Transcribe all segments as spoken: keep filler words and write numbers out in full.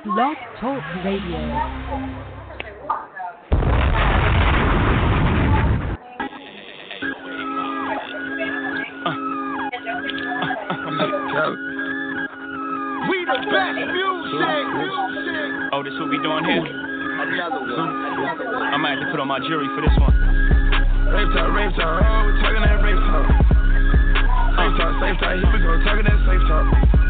Blog Talk Radio. We the best music, music. Oh, this what we doing here? Another one, another one. I might have to put on my jury for this one. Rave talk, rave talk, oh, we talking that rave talk. Safe talk, safe talk, here we go, talking that safe talk.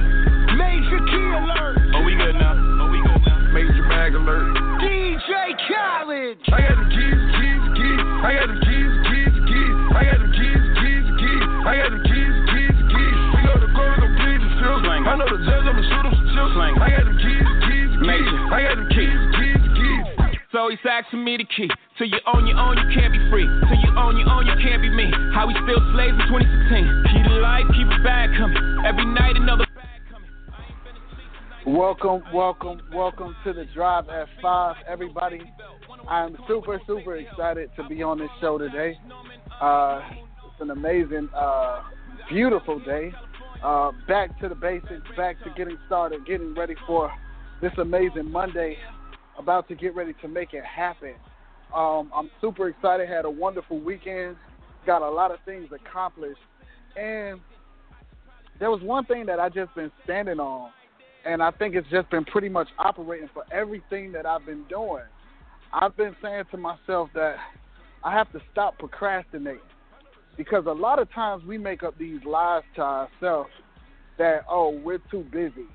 Major key alert. Oh, we good now. Oh, we good now. Major mag alert. D J Khaled. I got them keys, keys, keys. I got them keys, keys, keys. I got them keys, keys, keys. I got them keys, keys, keys. We know the goal, gon' bleed the field. I know the judge, I'ma shoot him some chill. I got them keys, keys, keys. I got them keys, keys, keys. So he's asking me the key. Till you own your own, you can't be free. Till you own your own, you can't be me. How we still slaves in twenty sixteen. Keep the life, keep it bad coming. Every night another bag coming. I ain't been asleep. Welcome, welcome, welcome to the Drive at five, everybody. I'm super, super excited to be on this show today. Uh, it's an amazing, uh, beautiful day. Uh, back to the basics, back to getting started, getting ready for this amazing Monday. About to get ready to make it happen. Um, I'm super excited. Had a wonderful weekend. Got a lot of things accomplished. And there was one thing that I just been standing on, and I think it's just been pretty much operating for everything that I've been doing. I've been saying to myself that I have to stop procrastinating, because a lot of times we make up these lies to ourselves that, oh, we're too busy,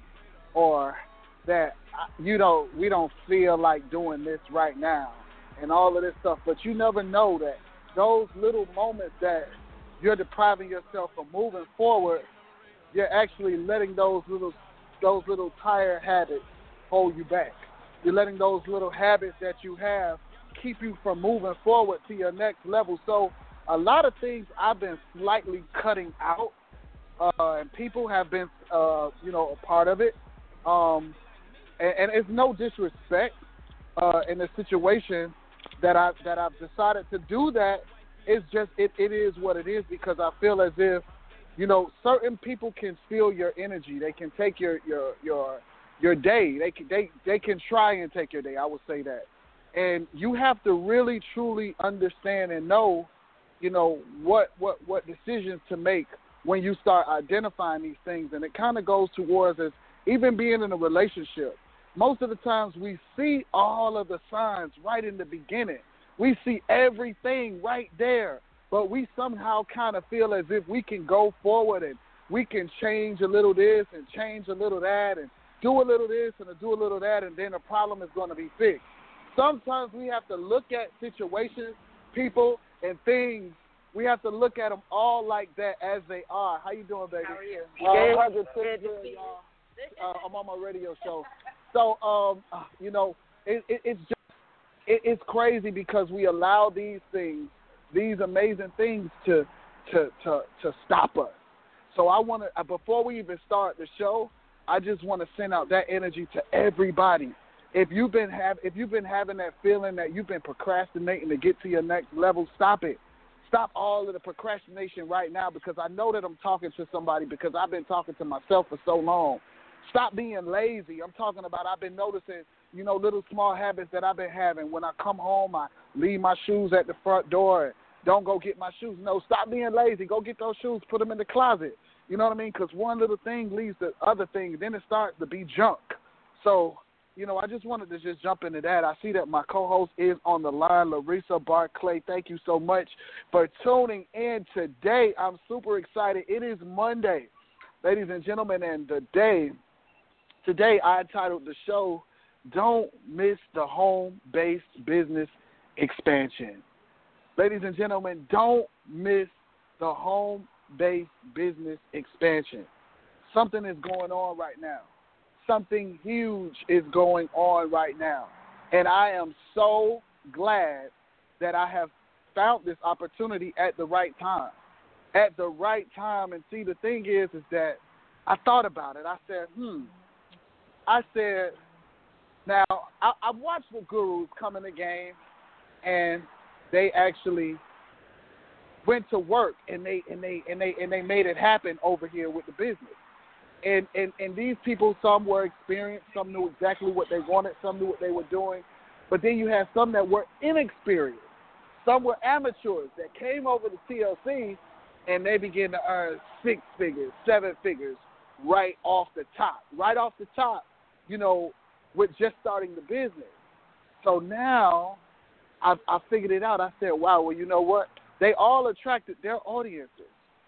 or that, you know, we don't feel like doing this right now, and all of this stuff. But you never know that those little moments that you're depriving yourself from moving forward, you're actually letting those little those little tired habits hold you back. You're letting those little habits that you have keep you from moving forward to your next level. So a lot of things I've been slightly cutting out, uh, and people have been, uh, you know, a part of it. Um, and, and it's no disrespect uh, in the situation that I that I've decided to do that. It's just it, it is what it is, because I feel as if, you know, certain people can steal your energy. They can take your your your your day. They can they they can try and take your day. I would say that, and you have to really truly understand and know, you know, what what what decisions to make when you start identifying these things. And it kind of goes towards as even being in a relationship. Most of the times we see all of the signs right in the beginning. We see everything right there, but we somehow kind of feel as if we can go forward and we can change a little this and change a little that and do a little this and do a little that, and then the problem is going to be fixed. Sometimes we have to look at situations, people, and things. We have to look at them all like that as they are. How you doing, baby? How are you? Uh, one hundred ten, y'all. Uh, I'm on my radio show. So, um, you know, it, it, it's just, it, it's crazy because we allow these things, these amazing things to to to, to stop us. So I want to, before we even start the show, I just want to send out that energy to everybody. If you've been have, if you've been having that feeling that you've been procrastinating to get to your next level, stop it. Stop all of the procrastination right now, because I know that I'm talking to somebody, because I've been talking to myself for so long. Stop being lazy. I'm talking about I've been noticing, you know, little small habits that I've been having. When I come home, I leave my shoes at the front door and don't go get my shoes. No, stop being lazy. Go get those shoes, put them in the closet. You know what I mean? Because one little thing leads to other things. Then it starts to be junk. So, you know, I just wanted to just jump into that. I see that my co-host is on the line, Larissa Barclay. Thank you so much for tuning in today. I'm super excited. It is Monday, ladies and gentlemen, and the day, today I entitled the show, Don't Miss the Home-Based Business Expansion. Ladies and gentlemen, don't miss the home-based business expansion. Something is going on right now. Something huge is going on right now. And I am so glad that I have found this opportunity at the right time. At the right time. And see, the thing is, is that I thought about it. I said, hmm. I said, now, I, I watched the Gurus come in the game, and they actually went to work, and they and they and they and they made it happen over here with the business. And, and, and these people, some were experienced, some knew exactly what they wanted, some knew what they were doing. But then you have some that were inexperienced. Some were amateurs that came over to T L C and they began to earn six figures, seven figures right off the top. Right off the top, you know, with just starting the business. So now I, I figured it out. I said, wow, well, you know what? They all attracted their audiences.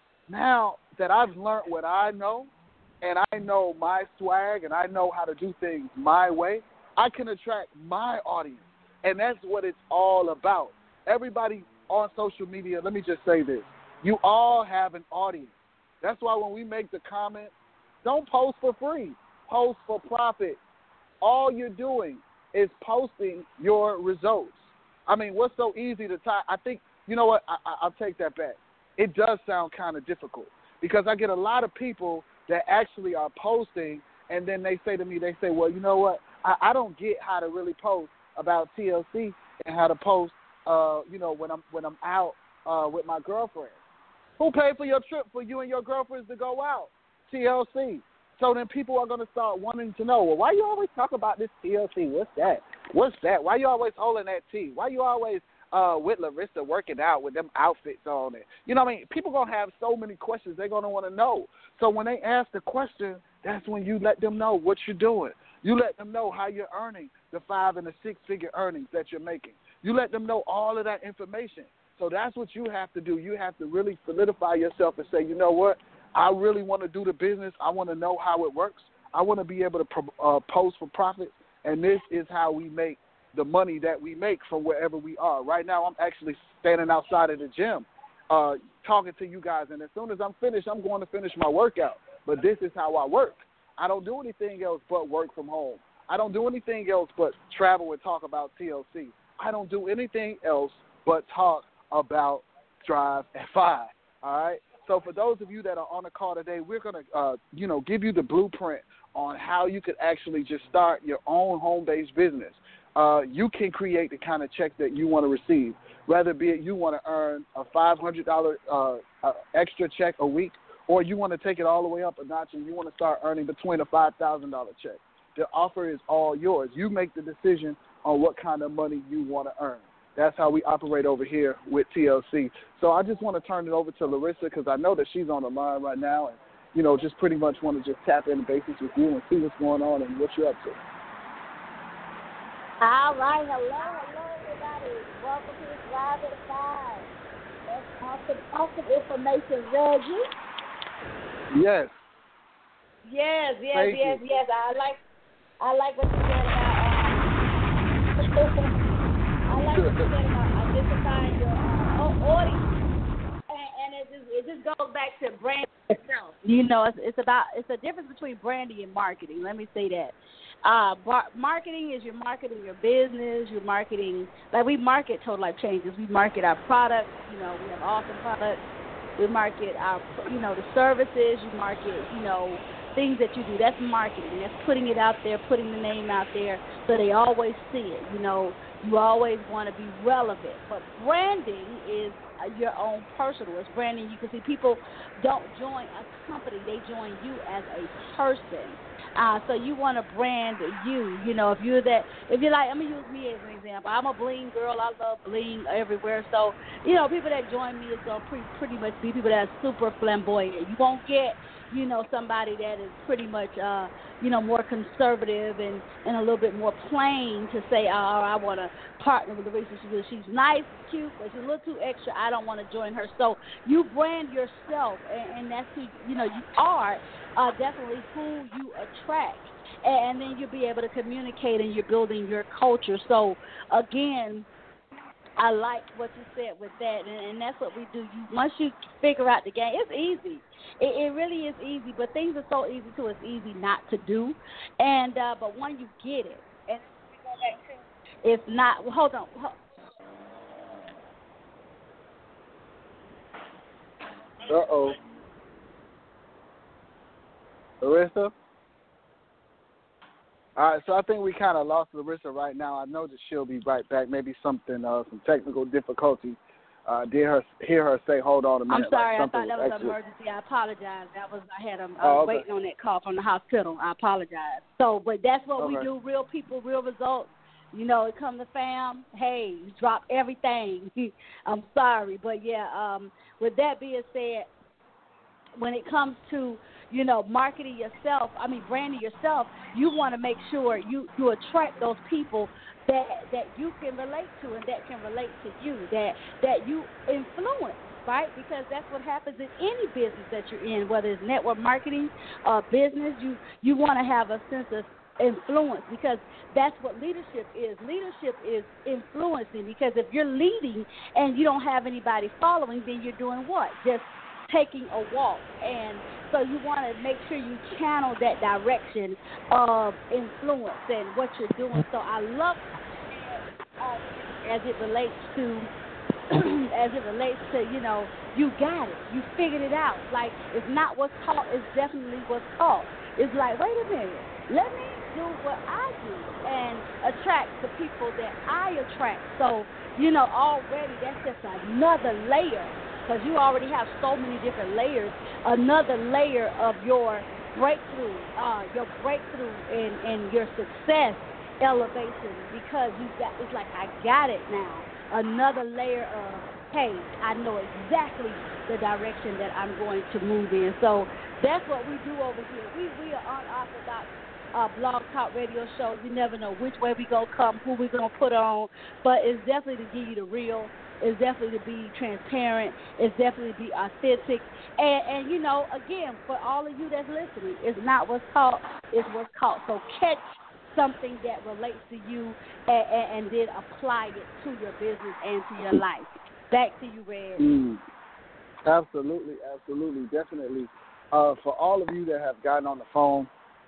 Now that I've learned what I know, and I know my swag, and I know how to do things my way, I can attract my audience. And that's what it's all about. Everybody on social media, let me just say this. You all have an audience. That's why when we make the comment, don't post for free. Post for profit. All you're doing is posting your results. I mean, what's so easy to tie? I think, you know what, I, I, I'll take that back. It does sound kind of difficult because I get a lot of people that actually are posting, and then they say to me, they say, well, you know what, I, I don't get how to really post about T L C and how to post, uh, you know, when I'm when I'm out uh, with my girlfriend. Who paid for your trip for you and your girlfriends to go out? T L C. So then people are going to start wanting to know, well, why you always talk about this T L C? What's that? What's that? Why you always holding that T? Why you always uh, with Larissa working out with them outfits on it? You know what I mean? People going to have so many questions they're going to want to know. So when they ask the question, that's when you let them know what you're doing. You let them know how you're earning the five and the six-figure earnings that you're making. You let them know all of that information. So that's what you have to do. You have to really solidify yourself and say, you know what? I really want to do the business. I want to know how it works. I want to be able to uh, post for profits, and this is how we make the money that we make from wherever we are. Right now, I'm actually standing outside of the gym uh, talking to you guys, and as soon as I'm finished, I'm going to finish my workout. But this is how I work. I don't do anything else but work from home. I don't do anything else but travel and talk about T L C. I don't do anything else but talk about Drive at five, all right? So for those of you that are on the call today, we're going to, uh, you know, give you the blueprint on how you could actually just start your own home-based business. Uh, you can create the kind of check that you want to receive, whether be it you want to earn a five hundred dollars uh, uh, extra check a week, or you want to take it all the way up a notch and you want to start earning between a five thousand dollars check. The offer is all yours. You make the decision on what kind of money you want to earn. That's how we operate over here with T L C. So I just want to turn it over to Larissa because I know that she's on the line right now and, you know, just pretty much want to just tap in the basics with you and see what's going on and what you're up to. All right. Hello, hello, everybody. Welcome to the Drive at five. That's awesome, awesome information, Reggie. Yes. Yes, yes, Thank yes, you. yes. I like I like what you said about um, I like what you said about identifying your uh, audience, and, and it just it just goes back to branding itself. You know, it's, it's about it's a difference between branding and marketing. Let me say that. Uh, bar- marketing is you're marketing your business. You're marketing like we market Total Life Changes. We market our products. You know, we have awesome products. We market our, you know, the services. You market, you know, things that you do. That's marketing. That's putting it out there, putting the name out there so they always see it. You know, you always want to be relevant. But branding is your own personal. It's branding. You can see people don't join a company. They join you as a person. Uh, so you want to brand you. You know, if you're that, if you're like, I'm going to use me as an example. I'm a bling girl. I love bling everywhere. So, you know, people that join me is going to pretty, pretty much be people that are super flamboyant. You won't get, you know, somebody that is pretty much, uh, you know, more conservative and, and a little bit more plain to say, oh, I want to partner with Larissa. She's, she's nice, cute, but she's a little too extra. I don't want to join her. So you brand yourself, and, and that's who, you know, you are uh, definitely who you attract. And then you'll be able to communicate, and you're building your culture. So, again, I like what you said with that, and, and that's what we do. You, once you figure out the game, it's easy. It, it really is easy, but things are so easy too. It's easy not to do, and uh, but when you get it, and we go back to, it's not. Well, hold on. Hold, Uh oh, Larissa. All right, so I think we kind of lost Larissa right now. I know that she'll be right back. Maybe something, uh, some technical difficulty uh, did her hear her say, "Hold on a minute." I'm sorry, like I thought that was actually... an emergency. I apologize. That was I had a, I was oh, okay. waiting on that call from the hospital. I apologize. So, but that's what okay. we do. Real people, real results. You know, it come to fam. Hey, you drop everything. I'm sorry, but yeah. Um, with that being said, when it comes to, you know, marketing yourself, I mean, branding yourself, you want to make sure you, you attract those people that that you can relate to and that can relate to you, that that you influence, right? Because that's what happens in any business that you're in, whether it's network marketing or business. You, you want to have a sense of influence, because that's what leadership is. Leadership is influencing, because if you're leading and you don't have anybody following, then you're doing what? Just taking a walk. And so you want to make sure you channel that direction of influence and what you're doing. So I love uh, as it relates to as it relates to, you know, you got it. You figured it out. Like, it's not what's taught, it's definitely what's taught. It's like, wait a minute, let me do what I do and attract the people that I attract. So, you know, already that's just another layer, because you already have so many different layers, another layer of your breakthrough, uh, your breakthrough and, and your success elevation, because you got, it's like, I got it now. Another layer of, hey, I know exactly the direction that I'm going to move in. So that's what we do over here. We we are unorthodox uh, blog talk radio show. You never know which way we gonna come, who we gonna put on, but it's definitely to give you the real. It's definitely to be transparent. It's definitely to be authentic. And, and you know, again, for all of you that's listening, it's not what's taught, it's what's caught. So catch something that relates to you and, and, and then apply it to your business and to your life. Back to you, Red. Mm. Absolutely, absolutely, definitely. Uh, for all of you that have gotten on the phone,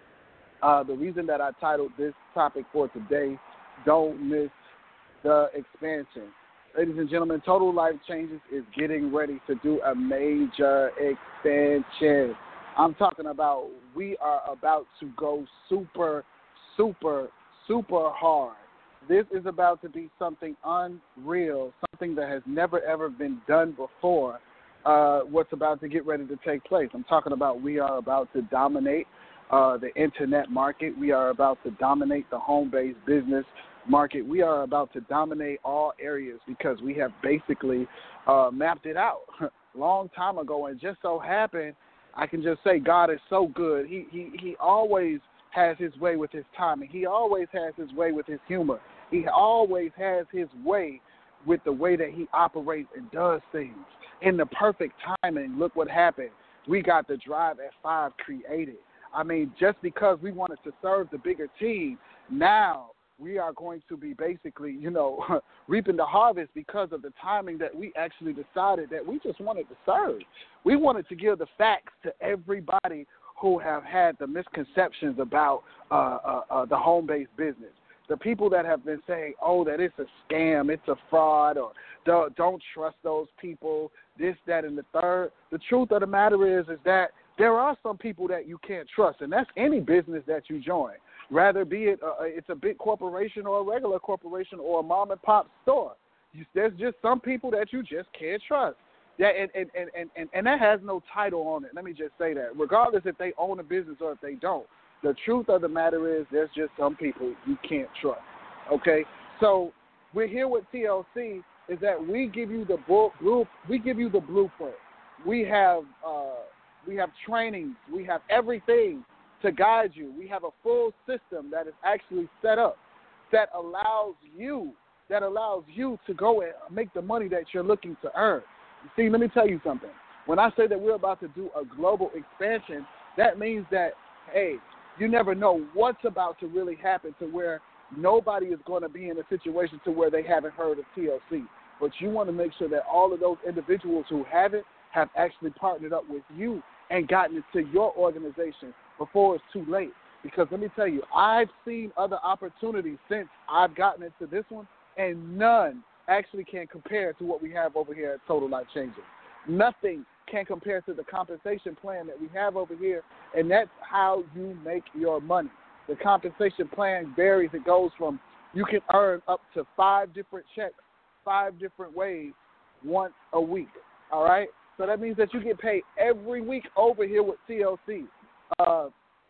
uh, the reason that I titled this topic for today, Don't Miss the Expansion. Ladies and gentlemen, Total Life Changes is getting ready to do a major expansion. I'm talking about we are about to go super, super, super hard. This is about to be something unreal, something that has never, ever been done before, uh, what's about to get ready to take place. I'm talking about we are about to dominate uh, the internet market. We are about to dominate the home-based business market. We are about to dominate all areas, because we have basically uh, mapped it out long time ago. And just so happened, I can just say God is so good. He he he always has his way with his timing. He always has his way with his humor. He always has his way with the way that he operates and does things. In the perfect timing, look what happened. We got the Drive at five created. I mean, just because we wanted to serve the bigger team, now we are going to be basically, you know, reaping the harvest because of the timing that we actually decided that we just wanted to serve. We wanted to give the facts to everybody who have had the misconceptions about uh, uh, uh, the home-based business. The people that have been saying, oh, that it's a scam, it's a fraud, or don't, don't trust those people, this, that, and the third. The truth of the matter is, is that there are some people that you can't trust, and that's any business that you join. Rather be it uh, it's a big corporation or a regular corporation or a mom-and-pop store. You, there's just some people that you just can't trust. Yeah, and, and, and, and, and that has no title on it. Let me just say that. Regardless if they own a business or if they don't, the truth of the matter is there's just some people you can't trust, okay? So we're here with T L C is that we give you the blue, we give you the blueprint. We have uh, we have trainings. We have everything to guide you. We have a full system that is actually set up that allows you that allows you to go and make the money that you're looking to earn. See, let me tell you something. When I say that we're about to do a global expansion, that means that, hey, you never know what's about to really happen to where nobody is going to be in a situation to where they haven't heard of T L C. But you want to make sure that all of those individuals who haven't have actually partnered up with you and gotten into your organization before it's too late. Because let me tell you, I've seen other opportunities since I've gotten into this one, and none actually can compare to what we have over here at Total Life Changes. Nothing can compare to the compensation plan that we have over here, and that's how you make your money. The compensation plan varies. It goes from you can earn up to five different checks, five different ways once a week, all right? So that means that you get paid every week over here with T L C. Uh,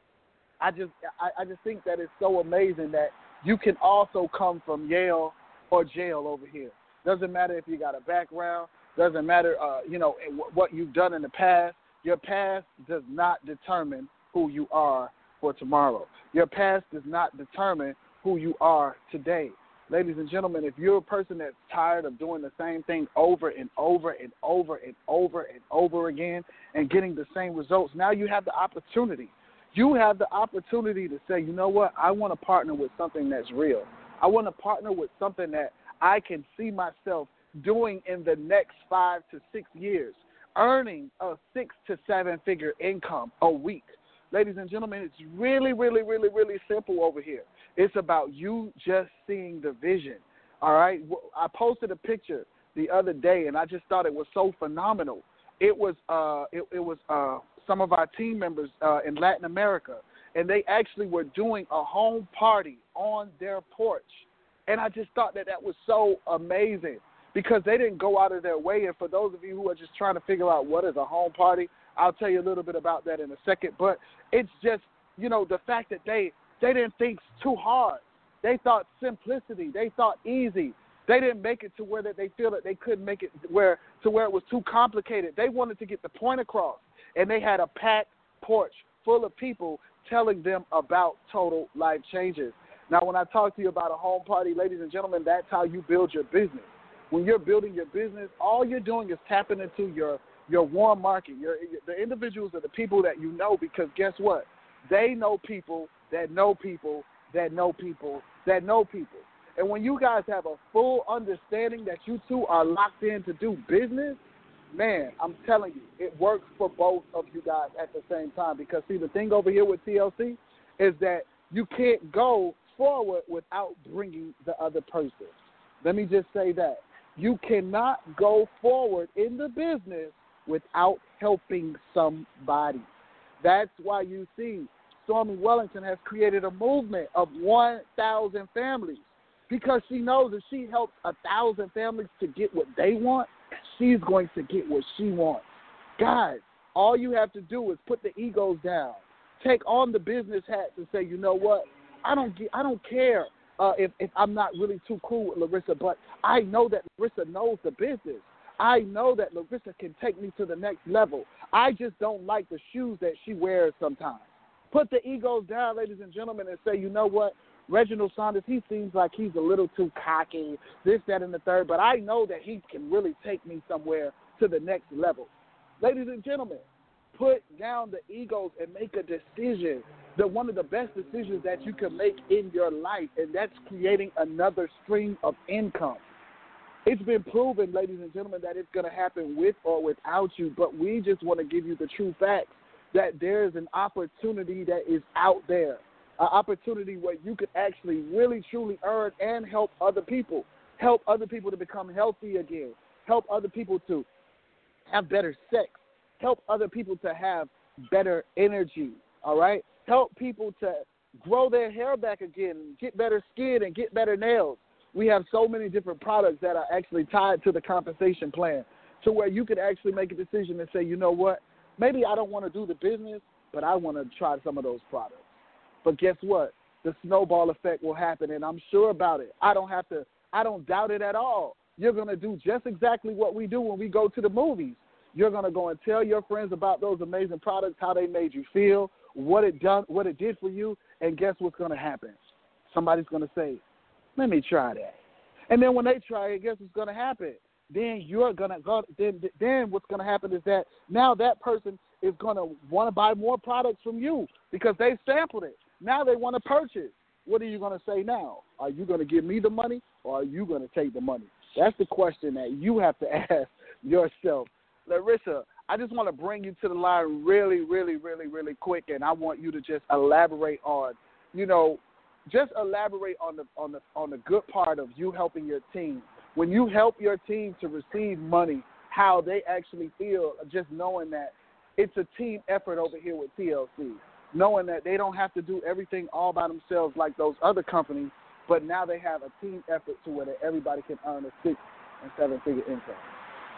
I just I, I just think that it's so amazing that you can also come from Yale or jail over here. Doesn't matter if you got a background. Doesn't matter, uh, you know, what you've done in the past. Your past does not determine who you are for tomorrow. Your past does not determine who you are today. Ladies and gentlemen, if you're a person that's tired of doing the same thing over and over and over and over and over again and getting the same results, now you have the opportunity. You have the opportunity to say, you know what, I want to partner with something that's real. I want to partner with something that I can see myself doing in the next five to six years, earning a six to seven figure income a week. Ladies and gentlemen, it's really, really, really, really simple over here. It's about you just seeing the vision, all right? I posted a picture the other day, and I just thought it was so phenomenal. It was uh, it, it was uh, some of our team members uh, in Latin America, and they actually were doing a home party on their porch. And I just thought that that was so amazing because they didn't go out of their way. And for those of you who are just trying to figure out what is a home party, I'll tell you a little bit about that in a second. But it's just, you know, the fact that they, they didn't think too hard. They thought simplicity. They thought easy. They didn't make it to where that they feel that they couldn't make it where to where it was too complicated. They wanted to get the point across. And they had a packed porch full of people telling them about total life changes. Now, when I talk to you about a home party, ladies and gentlemen, that's how you build your business. When you're building your business, all you're doing is tapping into your, your warm market. Your, the individuals are the people that you know because guess what? They know people that know people that know people that know people. And when you guys have a full understanding that you two are locked in to do business, man, I'm telling you, it works for both of you guys at the same time. Because, see, the thing over here with T L C is that you can't go forward without bringing the other person. Let me just say that. You cannot go forward in the business without helping somebody. That's why you see Stormy Wellington has created a movement of one thousand families because she knows if she helps one thousand families to get what they want, she's going to get what she wants. Guys, all you have to do is put the egos down. Take on the business hats and say, you know what? I don't get, I don't care uh, if, if I'm not really too cool with Larissa, but I know that Larissa knows the business. I know that Larissa can take me to the next level. I just don't like the shoes that she wears sometimes. Put the egos down, ladies and gentlemen, and say, you know what? Reginald Saunders, he seems like he's a little too cocky, this, that, and the third, but I know that he can really take me somewhere to the next level. Ladies and gentlemen, put down the egos and make a decision. The one of the best decisions that you can make in your life, and that's creating another stream of income. It's been proven, ladies and gentlemen, that it's going to happen with or without you, but we just want to give you the true facts that there is an opportunity that is out there, an opportunity where you could actually really, truly earn and help other people, help other people to become healthy again, help other people to have better sex, help other people to have better energy, all right? Help people to grow their hair back again, get better skin and get better nails. We have so many different products that are actually tied to the compensation plan to where you could actually make a decision and say, you know what, maybe I don't want to do the business, but I want to try some of those products. But guess what? The snowball effect will happen, and I'm sure about it. I don't have to, I don't doubt it at all. You're going to do just exactly what we do when we go to the movies. You're going to go and tell your friends about those amazing products, how they made you feel, what it done, what it did for you, and guess what's going to happen? Somebody's going to say, let me try that. And then when they try it, guess what's going to happen? Then you're going to go, then, then what's going to happen is that now that person is going to want to buy more products from you because they sampled it. Now they want to purchase. What are you going to say now? Are you going to give me the money or are you going to take the money? That's the question that you have to ask yourself. Larissa, I just want to bring you to the line really, really, really, really quick, and I want you to just elaborate on, you know, just elaborate on the on the on the good part of you helping your team. When you help your team to receive money, how they actually feel, just knowing that it's a team effort over here with T L C, knowing that they don't have to do everything all by themselves like those other companies, but now they have a team effort to where everybody can earn a six and seven figure income.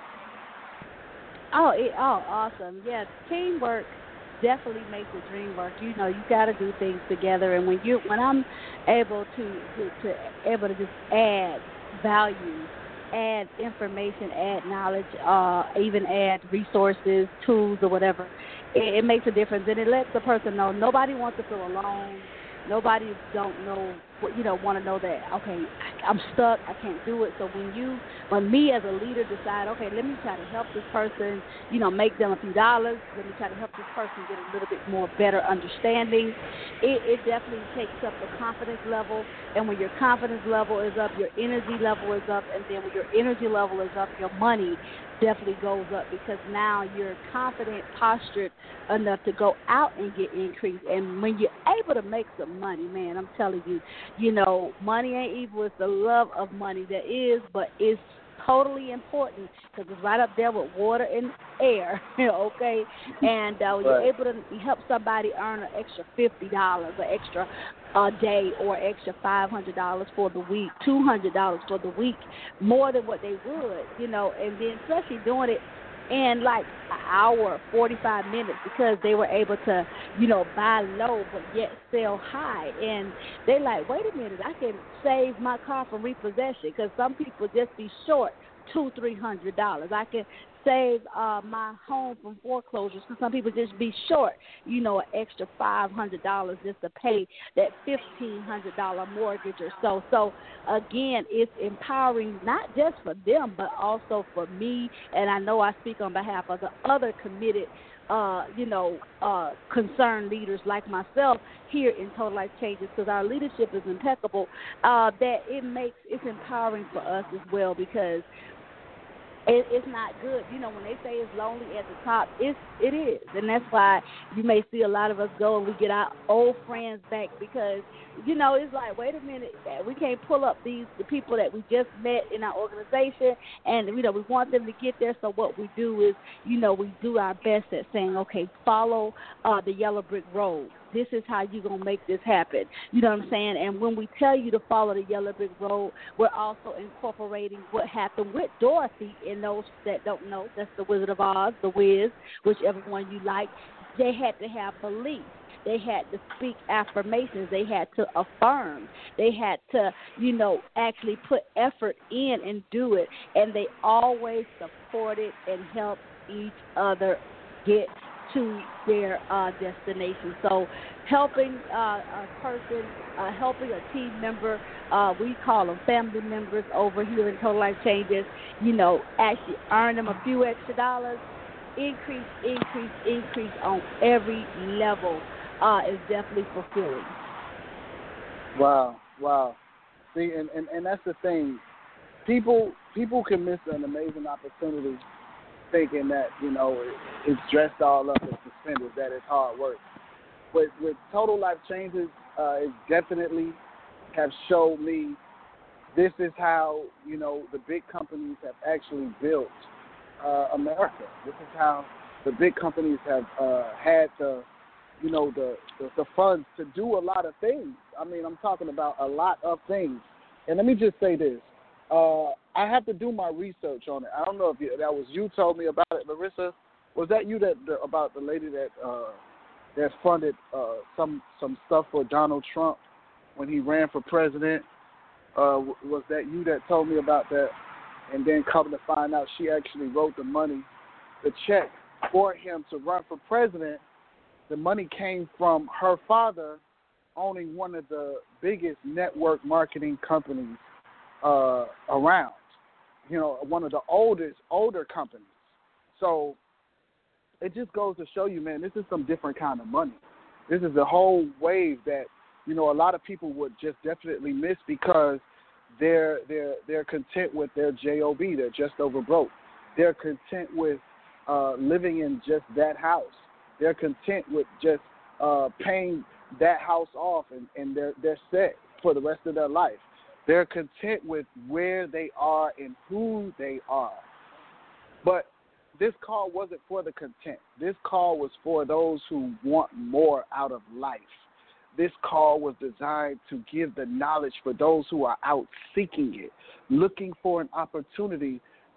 Oh, it, oh, awesome. Yeah, teamwork definitely makes the dream work. You know, you got to do things together, and when you, when I'm able to, to, to able to just add value, add information, add knowledge, uh, even add resources, tools, or whatever, it, it makes a difference, and it lets the person know nobody wants to feel alone. Nobody don't know, you know, want to know that, okay, I'm stuck, I can't do it. So when you, when me as a leader decide, okay, let me try to help this person, you know, make them a few dollars, let me try to help this person get a little bit more better understanding, it, it definitely takes up the confidence level. And when your confidence level is up, your energy level is up, and then when your energy level is up, your money definitely goes up, because now you're confident, postured enough to go out and get increased. And when you're able to make some money, man, I'm telling you, you know, money ain't evil. It's the love of money that is, but it's totally important because it's right up there with water and air, okay? And uh, when right. you're able to help somebody earn an extra fifty dollars, an extra a day, or extra five hundred dollars for the week, two hundred dollars for the week, more than what they would, you know, and then especially doing it in like an hour, forty-five minutes, because they were able to, you know, buy low but yet sell high. And they like, wait a minute, I can save my car from repossession, because some people just be short two, three hundred dollars. I can save uh, my home from foreclosures, because some people just be short, you know, an extra five hundred dollars just to pay that fifteen hundred dollars mortgage or so. So, again, it's empowering not just for them, but also for me, and I know I speak on behalf of the other committed, uh, you know, uh, concerned leaders like myself here in Total Life Changes, because our leadership is impeccable, uh, that it makes, it's empowering for us as well, because It, it's not good. You know, when they say it's lonely at the top, it's, it is. And that's why you may see a lot of us go and we get our old friends back, because, you know, it's like, wait a minute, we can't pull up these the people that we just met in our organization, and, you know, we want them to get there. So what we do is, you know, we do our best at saying, okay, follow uh, the yellow brick road. This is how you're going to make this happen. You know what I'm saying? And when we tell you to follow the yellow brick road, we're also incorporating what happened with Dorothy. And those that don't know, that's the Wizard of Oz, the Wiz, whichever one you like. They had to have belief. They had to speak affirmations. They had to affirm. They had to, you know, actually put effort in and do it. And they always supported and helped each other get to their uh, destination. So helping uh, a person, uh, helping a team member, uh, we call them family members over here in Total Life Changes, you know, actually earn them a few extra dollars, increase, increase, increase on every level uh, is definitely fulfilling. Wow, wow. See, and, and, and that's the thing. People people can miss an amazing opportunity thinking that, you know, it, it's dressed all up and suspended, that it's hard work. But with Total Life Changes, uh, it definitely have showed me this is how, you know, the big companies have actually built uh, America. This is how the big companies have uh, had the, you know, the, the, the funds to do a lot of things. I mean, I'm talking about a lot of things. And let me just say this. Uh, I have to do my research on it. I don't know if you, that was you told me about it, Larissa. Was that you that the, about the lady that uh, that funded uh, some some stuff for Donald Trump when he ran for president? Uh, was that you that told me about that? And then come to find out, she actually wrote the money, the check for him to run for president. The money came from her father owning one of the biggest network marketing companies Uh, around, you know, one of the oldest, older companies. So it just goes to show you, man, this is some different kind of money. This is a whole wave that, you know, a lot of people would just definitely miss because they're they're they're content with their job. They're just over broke. They're content with uh, living in just that house. They're content with just uh, paying that house off, and, and they're they're set for the rest of their life. They're content with where they are and who they are. But this call wasn't for the content. This call was for those who want more out of life. This call was designed to give the knowledge for those who are out seeking it, looking for an opportunity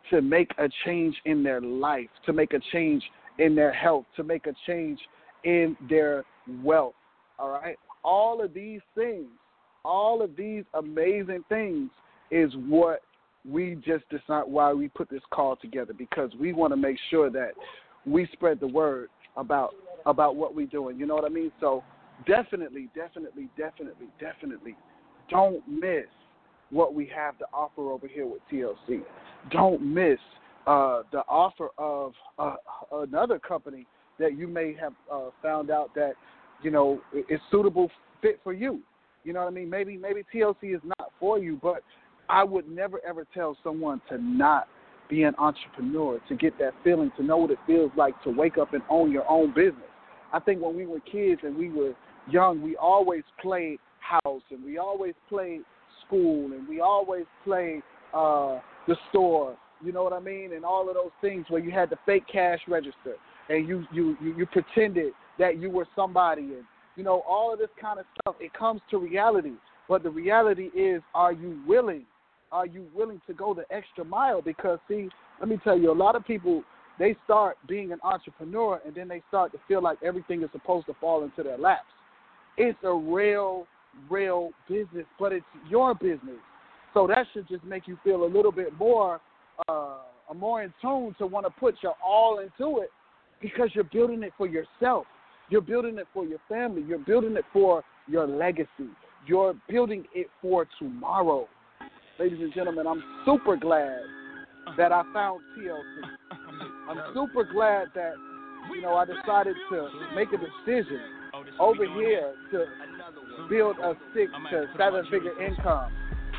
to make a change in their life, to make a change in their health, to make a change in their wealth, all right? All of these things, all of these amazing things is what we just decide why we put this call together, because we want to make sure that we spread the word about about what we're doing. You know what I mean? So definitely, definitely, definitely, definitely don't miss what we have to offer over here with T L C. Don't miss uh, the offer of uh, another company that you may have uh, found out that, you know, is suitable fit for you. You know what I mean? Maybe maybe T L C is not for you, but I would never, ever tell someone to not be an entrepreneur, to get that feeling, to know what it feels like to wake up and own your own business. I think when we were kids and we were young, we always played house and we always played school and we always played uh, the store, you know what I mean? And all of those things where you had the fake cash register and you, you, you, you pretended that you were somebody and, you know, all of this kind of stuff. It comes to reality. But the reality is, are you willing? Are you willing to go the extra mile? Because, see, let me tell you, a lot of people, they start being an entrepreneur and then they start to feel like everything is supposed to fall into their laps. It's a real, real business, but it's your business. So that should just make you feel a little bit more, uh, more in tune to want to put your all into it, because you're building it for yourself. You're building it for your family. You're building it for your legacy. You're building it for tomorrow. Ladies and gentlemen, I'm super glad that I found T L C. I'm super glad that, you know, I decided to make a decision over here to build a six to seven figure income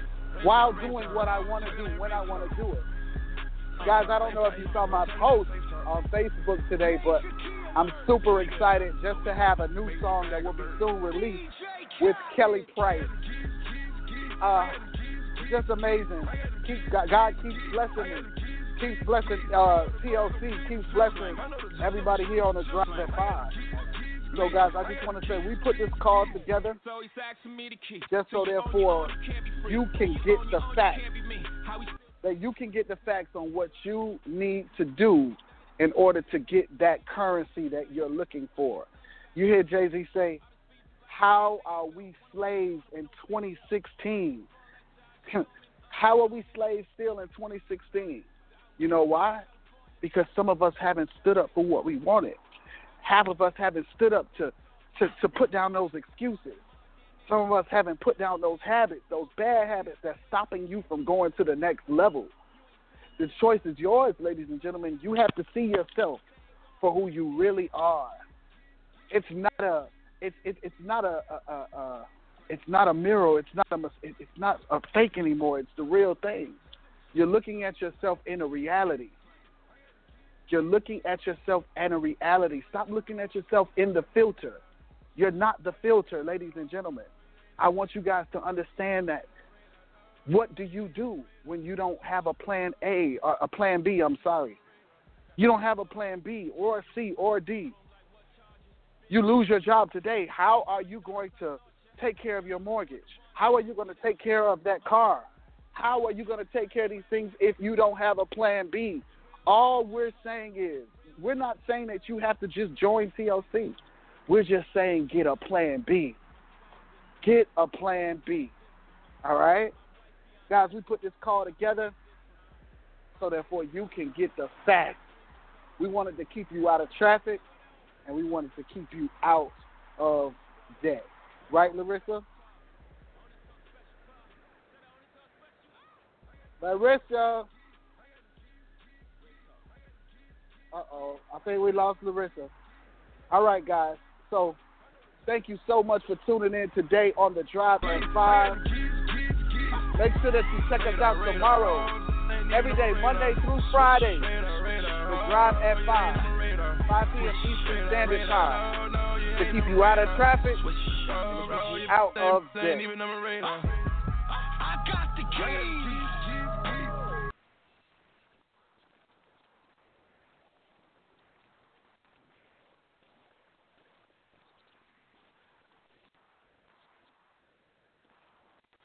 while doing what I want to do when I want to do it. Guys, I don't know if you saw my post on Facebook today, but I'm super excited just to have a new song that will be soon released with Kelly Price. Uh, just amazing. Keep, God keeps blessing me. Keeps blessing uh, T L C. Keeps blessing everybody here on the Drive at five. So, guys, I just want to say we put this call together just so, therefore, you can get the facts. That you can get the facts on what you need to do in order to get that currency that you're looking for. You hear Jay-Z say, how are we slaves in twenty sixteen? How are we slaves still in twenty sixteen? You know why? Because some of us haven't stood up for what we wanted. Half of us haven't stood up to, to, to put down those excuses. Some of us haven't put down those habits, those bad habits that's stopping you from going to the next level. The choice is yours, ladies and gentlemen. You have to see yourself for who you really are. It's not a it's it, it's not a, a, a, a it's not a mirror. It's not a it's not a fake anymore. It's the real thing. You're looking at yourself in a reality. You're looking at yourself in a reality. Stop looking at yourself in the filter. You're not the filter, ladies and gentlemen. I want you guys to understand that. What do you do when you don't have a plan A or a plan B? I'm sorry. You don't have a plan B or a C or a D. You lose your job today. How are you going to take care of your mortgage? How are you going to take care of that car? How are you going to take care of these things if you don't have a plan B? All we're saying is, we're not saying that you have to just join T L C. We're just saying get a plan B. Get a plan B. All right? Guys, we put this call together so therefore you can get the facts. We wanted to keep you out of traffic, and we wanted to keep you out of debt. Right, Larissa? Larissa. Uh-oh. I think we lost Larissa. All right, guys. So thank you so much for tuning in today on The Drive at five. Make sure that you check us out tomorrow, every day, Monday through Friday. The Drive at five, five p.m. Eastern Standard Time, to keep you out of traffic and to keep you out of debt. I got the keys.